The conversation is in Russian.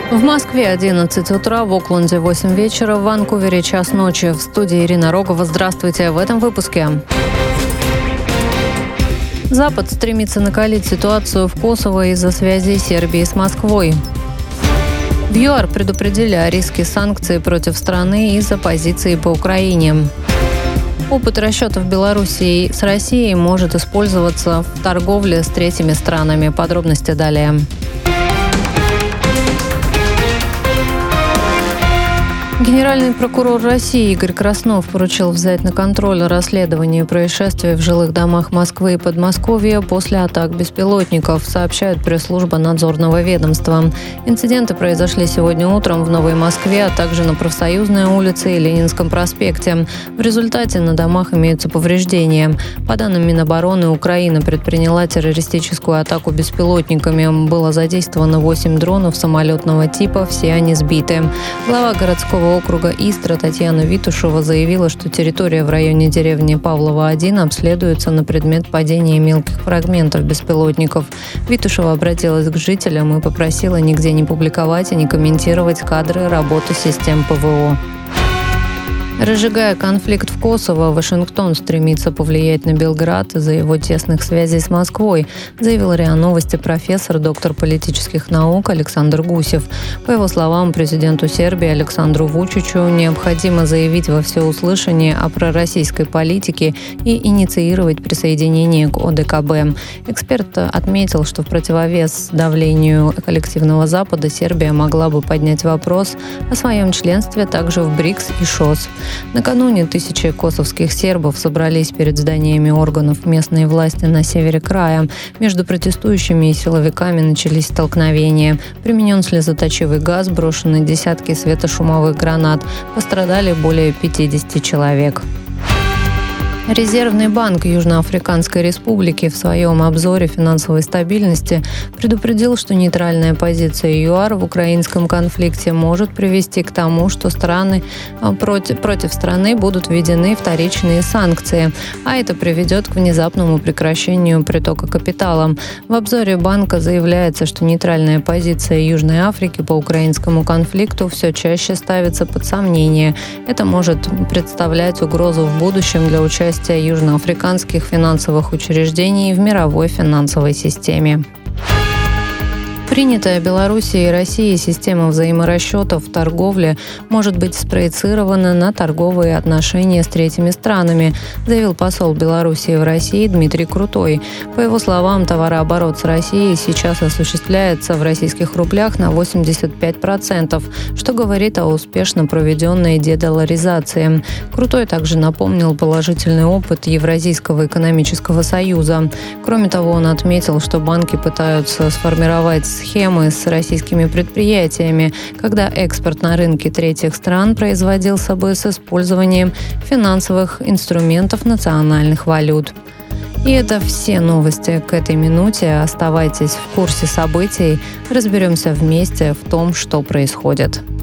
В Москве 11 утра, в Окленде 8 вечера, в Ванкувере час ночи. В студии Ирина Рогова. Здравствуйте. В этом выпуске. Запад стремится накалить ситуацию в Косово из-за связи Сербии с Москвой. В ЮАР предупредили о риске санкций против страны из-за позиции по Украине. Опыт расчетов Белоруссии с Россией может использоваться в торговле с третьими странами. Подробности далее. Генеральный прокурор России Игорь Краснов поручил взять на контроль расследование происшествий в жилых домах Москвы и Подмосковья после атак беспилотников, сообщает пресс-служба надзорного ведомства. Инциденты произошли сегодня утром в Новой Москве, а также на Профсоюзной улице и Ленинском проспекте. В результате на домах имеются повреждения. По данным Минобороны, Украина предприняла террористическую атаку беспилотниками. Было задействовано 8 дронов самолетного типа, все они сбиты. Глава городского округа Истра Татьяна Витушева заявила, что территория в районе деревни Павлова-1 обследуется на предмет падения мелких фрагментов беспилотников. Витушева обратилась к жителям и попросила нигде не публиковать и не комментировать кадры работы систем ПВО. Разжигая конфликт в Косово, Вашингтон стремится повлиять на Белград из-за его тесных связей с Москвой, заявил РИА Новости профессор, доктор политических наук Александр Гусев. По его словам, президенту Сербии Александру Вучичу необходимо заявить во всеуслышание о пророссийской политике и инициировать присоединение к ОДКБ. Эксперт отметил, что в противовес давлению коллективного Запада Сербия могла бы поднять вопрос о своем членстве также в БРИКС и ШОС. Накануне тысячи косовских сербов собрались перед зданиями органов местной власти на севере края. Между протестующими и силовиками начались столкновения. Применен слезоточивый газ, брошены десятки светошумовых гранат. Пострадали более 50 человек. Резервный банк Южноафриканской Республики в своем обзоре финансовой стабильности предупредил, что нейтральная позиция ЮАР в украинском конфликте может привести к тому, что против страны будут введены вторичные санкции, а это приведет к внезапному прекращению притока капитала. В обзоре банка заявляется, что нейтральная позиция Южной Африки по украинскому конфликту все чаще ставится под сомнение. Это может представлять угрозу в будущем для участия южноафриканских финансовых учреждений в мировой финансовой системе. Принятая Белоруссией и Россией система взаиморасчетов в торговле может быть спроецирована на торговые отношения с третьими странами, заявил посол Белоруссии в России Дмитрий Крутой. По его словам, товарооборот с Россией сейчас осуществляется в российских рублях на 85%, что говорит о успешно проведенной дедоларизации. Крутой также напомнил положительный опыт Евразийского экономического союза. Кроме того, он отметил, что банки пытаются сформировать схемы с российскими предприятиями, когда экспорт на рынке третьих стран производился бы с использованием финансовых инструментов национальных валют. И это все новости к этой минуте. Оставайтесь в курсе событий. Разберемся вместе в том, что происходит.